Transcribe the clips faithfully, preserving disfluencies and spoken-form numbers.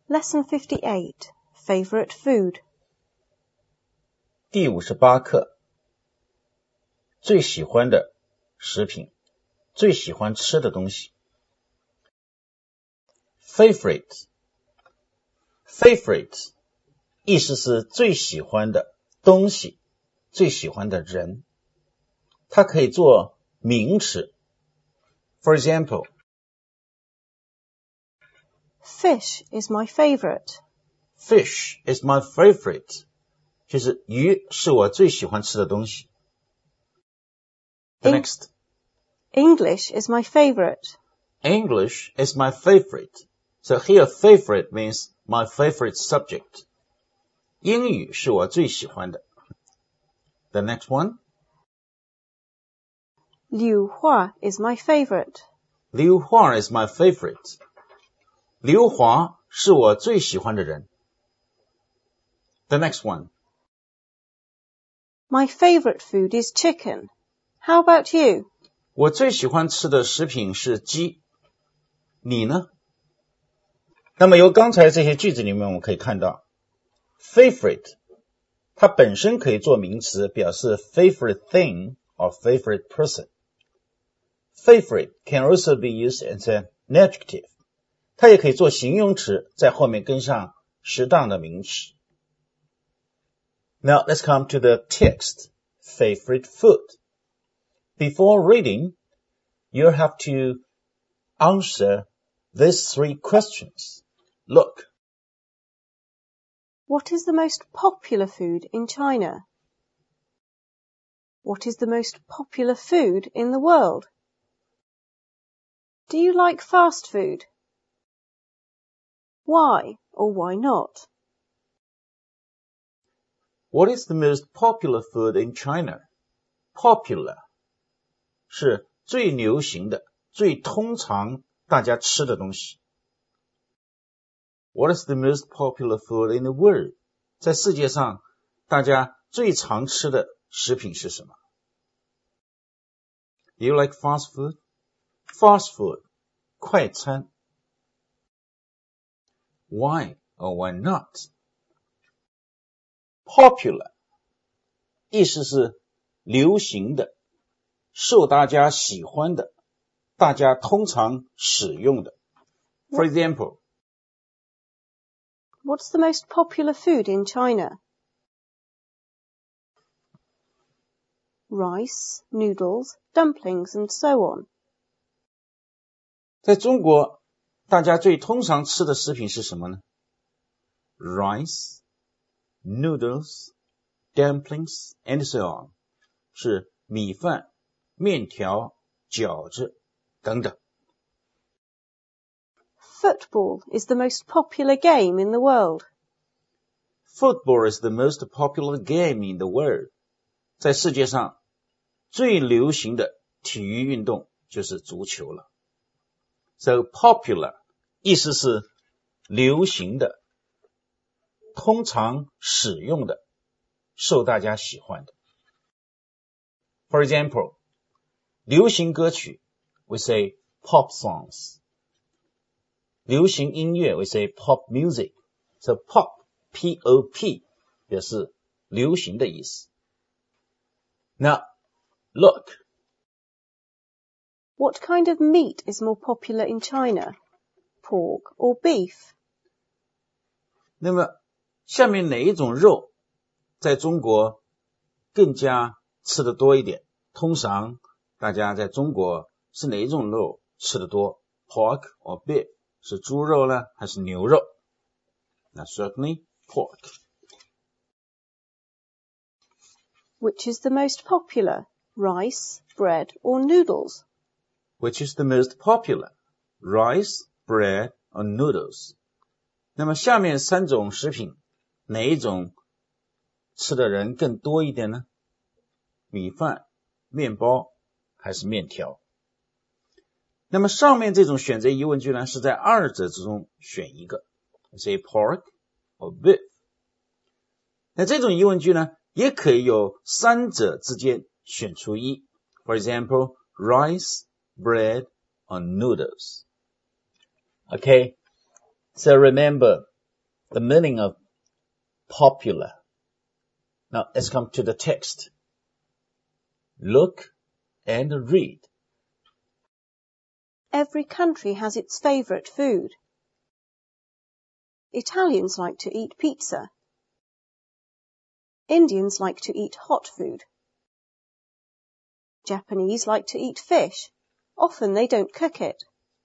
Lesson fifty-eight, Favorite Food. 第五十八课，最喜欢的食品，最喜欢吃的东西。Favorite Favorite 意思是最喜欢的东西，最喜欢的人。它可以做名词。For example, Fish is my favorite. Fish is my favorite. 就是鱼是我最喜欢吃的东西。The next. English is my favorite. English is my favorite. So here favorite means my favorite subject. 英语是我最喜欢的。The next one. Liu Hua is my favorite. Liu Hua is my favorite. 刘华是我最喜欢的人。The next one. My favorite food is chicken. How about you? 我最喜欢吃的食品是鸡。你呢？那么由刚才这些句子里面我们可以看到 favorite 它本身可以做名词，表示 favorite thing or favorite person. Favorite can also be used as an adjective. 它也可以做形容词，在后面跟上适当的名词。Now let's come to the text, favorite food. Before reading, you have to answer these three questions. Look. What is the most popular food in China? What is the most popular food in the world? Do you like fast food? Why or why not? What is the most popular food in China? Popular 是最流行的，最通常大家吃的东西。What is the most popular food in the world? 在世界上大家最常吃的食品是什么？ Do you like fast food? Fast food 快餐。Why or why not? Popular 意思是流行的，受大家喜欢的，大家通常使用的。For example, What's the most popular food in China? Rice, noodles, dumplings, and so on. 在中国大家最通常吃的食品是什么呢？ Rice, noodles, dumplings, and so on 是米饭、面条、饺子等等。 Football is the most popular game in the world. Football is the most popular game in the world. 在世界上最流行的体育运动就是足球了。So popular 意思是流行的，通常使用的，受大家喜欢的。For example, 流行歌曲 we say pop songs. 流行音乐 we say pop music. So pop, P O P 表示流行的意思。Now, look. What kind of meat is more popular in China? Pork or beef? 那么下面哪一种肉在中国更加吃得多一点？通常大家在中国是哪一种肉吃得多？ Pork or beef 是猪肉呢还是牛肉？那 certainly pork. Which is the most popular? Rice, bread, or noodles? Which is the most popular? Rice, bread, or noodles? 那么下面三种食品哪一种吃的人更多一点呢？米饭、面包还是面条？那么上面这种选择疑问句呢，是在二者之中选一个 say pork or beef. 那这种疑问句呢，也可以有三者之间选出一 For example, rice, bread, or noodles. Okay, so remember, the meaning of popular. Now let's come to the text. Look and read. Every country has its favourite food. Italians like to eat pizza. Indians like to eat hot food. Japanese like to eat fish. Often they don't cook it.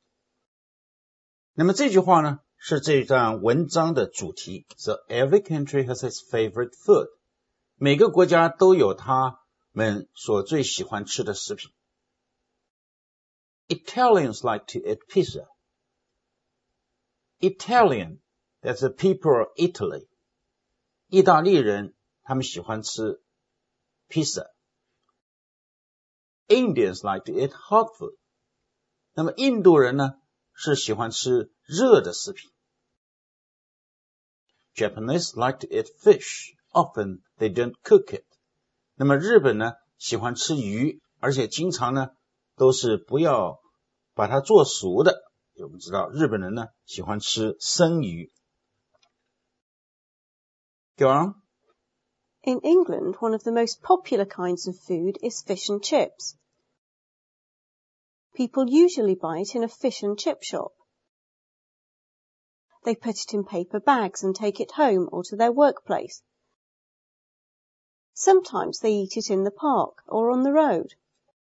那么这句话呢，是这段文章的主题。So every country has its favorite food. 每个国家都有他们所最喜欢吃的食品。Italians like to eat pizza. Italian, that's the people of Italy. 意大利人他们喜欢吃 pizza. Indians like to eat hot food. 那么印度人呢，是喜欢吃热的食品。Japanese like to eat fish. Often they don't cook it. 那么日本呢，喜欢吃鱼，而且经常呢，都是不要把它做熟的。我们知道日本人呢，喜欢吃生鱼。Go on. In England, one of the most popular kinds of food is fish and chips. People usually buy it in a fish and chip shop. They put it in paper bags and take it home or to their workplace. Sometimes they eat it in the park or on the road.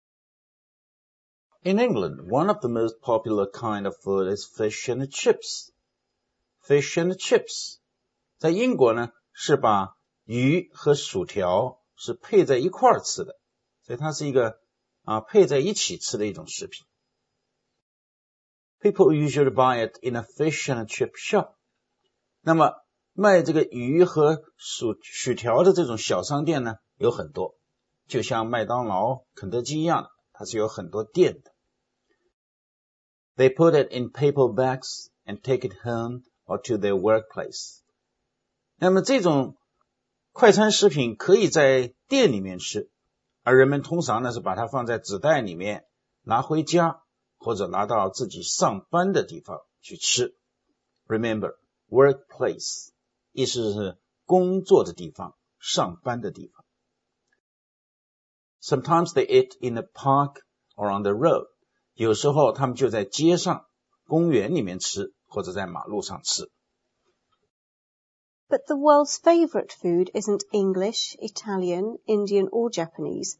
In England, one of the most popular kind of food is fish and chips. Fish and chips. 在英国呢，是把鱼和薯条是配在一块儿吃的，所以它是一个啊配在一起吃的一种食品。People usually buy it in a fish and chip shop. 那么卖这个鱼和薯薯条的这种小商店呢，有很多，就像麦当劳、肯德基一样的，它是有很多店的。They put it in paper bags and take it home or to their workplace. 那么这种快餐食品可以在店里面吃，而人们通常呢是把它放在纸袋里面拿回家，或者拿到自己上班的地方去吃。Remember, workplace 意思是工作的地方，上班的地方。Sometimes they eat in a park or on the road. 有时候他们就在街上、公园里面吃，或者在马路上吃。 But the world's favourite food isn't English, Italian, Indian or Japanese.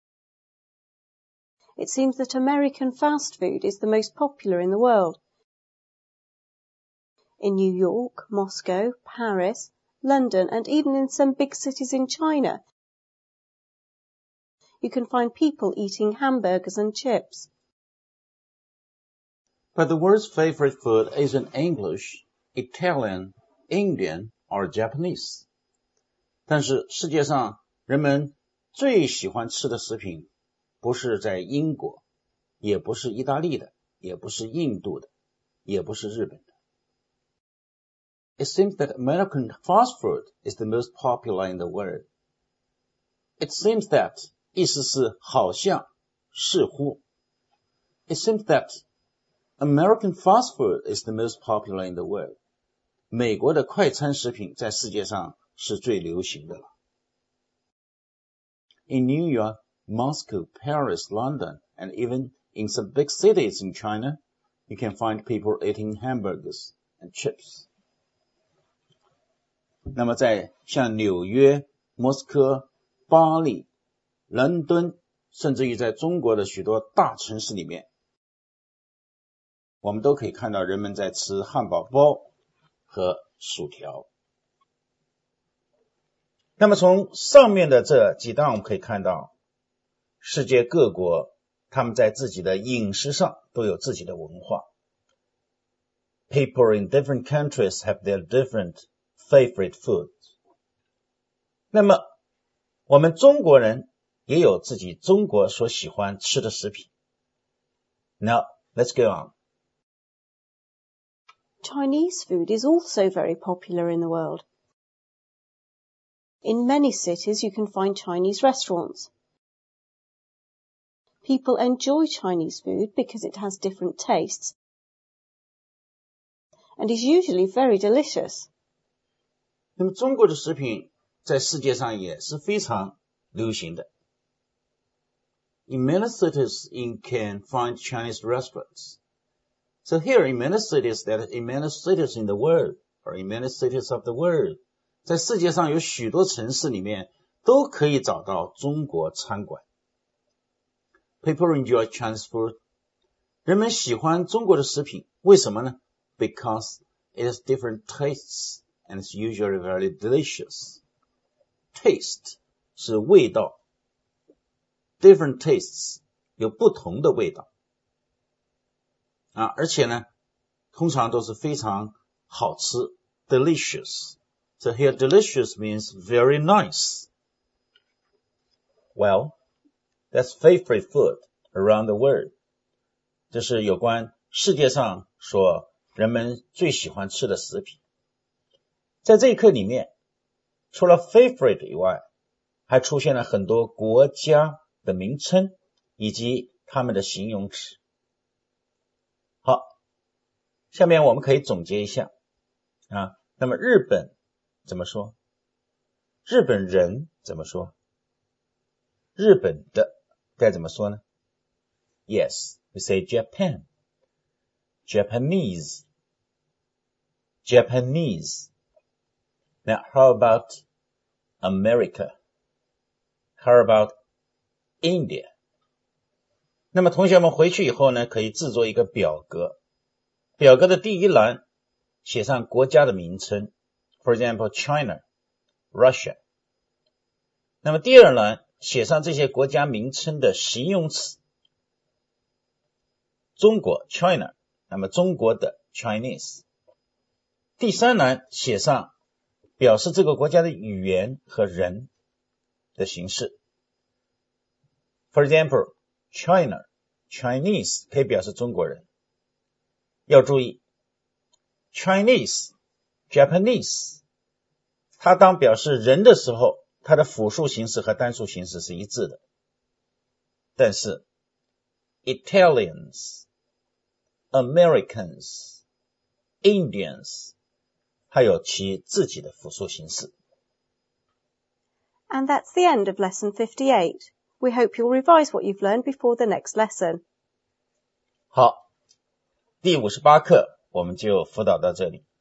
It seems that American fast food is the most popular in the world. In New York, Moscow, Paris, London and even in some big cities in China, you can find people eating hamburgers and chips. But the world's favorite food isn't English, Italian, Indian or Japanese. 但是世界上人们最喜欢吃的食品不是在英国，也不是意大利的，也不是印度的，也不是日本的。It seems that American fast food is the most popular in the world. It seems that 意思是好像，似乎。It seems that American fast food is the most popular in the world. 美国的快餐食品在世界上是最流行的了。In New York, Moscow, Paris, London, and even in some big cities in China, you can find people eating hamburgers and chips. 那么在像纽约、莫斯科、巴黎、伦敦，甚至于在中国的许多大城市里面，我们都可以看到人们在吃汉堡包和薯条。那么从上面的这几段我们可以看到，世界各国他们在自己的饮食上都有自己的文化。People in different countries have their different favorite foods. 那么我们中国人也有自己中国所喜欢吃的食品。Now, let's go on. Chinese food is also very popular in the world. In many cities you can find Chinese restaurants. People enjoy Chinese food because it has different tastes and is usually very delicious. 那么中国的食品在世界上也是非常流行的。In many cities you can find Chinese restaurants. So here in many cities that in many cities in the world or in many cities of the world, 在世界上有许多城市里面都可以找到中国餐馆。People enjoy Chinese food. 人们喜欢中国的食品，为什么呢？ Because it has different tastes and it's usually very delicious. Taste 是味道。Different tastes 有不同的味道啊，而且呢，通常都是非常好吃 delicious. So here delicious means very nice. Well, that's favorite food around the world. 这是有关世界上说人们最喜欢吃的食品。在这一课里面，除了 favorite 以外，还出现了很多国家的名称以及它们的形容词。好，下面我们可以总结一下啊。那么日本怎么说？日本人怎么说？日本的该怎么说呢？ Yes, we say Japan. Japanese. Japanese. Now, how about America? How about India? 那么同学们回去以后呢，可以制作一个表格。表格的第一栏写上国家的名称 ，for example, China, Russia. 那么第二栏写上这些国家名称的形容词。中国 China, 那么中国的 Chinese. 第三栏写上表示这个国家的语言和人的形式。For example, China, Chinese 可以表示中国人。要注意 Chinese, Japanese 它当表示人的时候，它的复数形式和单数形式是一致的。但是 Italians, Americans, Indians 它有其自己的复数形式。 And that's the end of lesson fifty-eight. We hope you'll revise what you've learned before the next lesson. 好，第五十八课我们就辅导到这里。